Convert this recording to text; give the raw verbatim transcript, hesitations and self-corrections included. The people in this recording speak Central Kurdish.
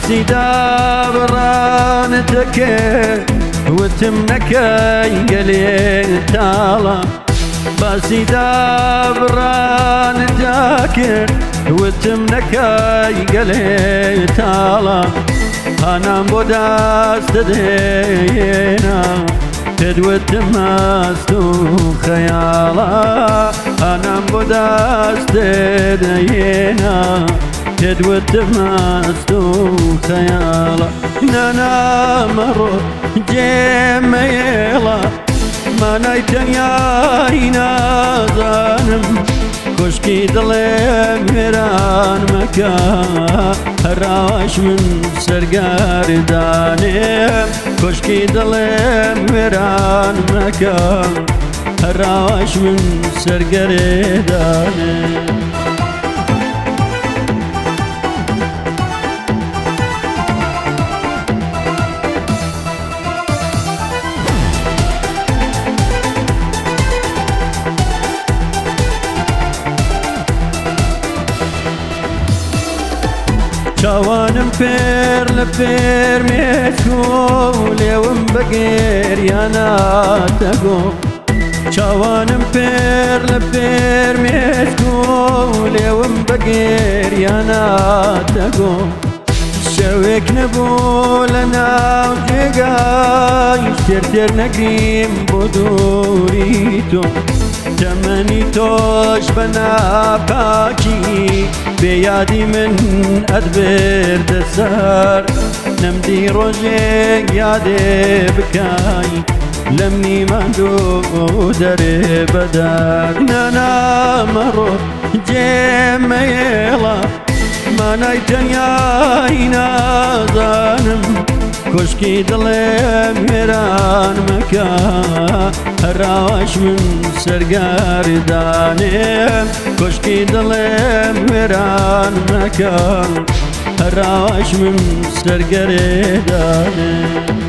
باسی دابڕانتەکە وتم نەکەی گەلێ تاڵە باسی دابڕانتەکە وتم نەکەی گەلێ تاڵە هانام بۆ دەست دەدێنا پێت وتم هەست و خەیاڵە هانام بۆ دەست دەدێنا پێت وتم هەست و خەیاڵە نانامەڕۆ جێمەیێڵە مانای تەنیایی نازانم کۆشکی دڵێم وێران مەکە هەراش من سەرگەردانێم کۆشکی دڵێم وێران مەکە هەراش من سەرگەردانێم چاوانم پێر لە پێر مێچکۆ لێوم بەگێریاناتەگۆ چاوانم پێر لە پێر مێچکۆ لێوم بەگێریاناتەگۆ شەوێک نەبوو لە ناو جێگای شێر نەگریم بۆ دووری تۆ تەمەنی تۆش بە ناپاکی بێیادی من ئەدبێردە سەر نەمدی ڕۆژێک یادێ بکای لەم نیمەندوو دەرێ بەدار نانامەڕۆ جێمەیێڵە مانای تەنیایی نازانم کۆشکی دڵێم وێران مەکە هەراش من سەرگەردانێم کۆشکی دڵێم وێران مەکە هەراش من سەرگەردانێم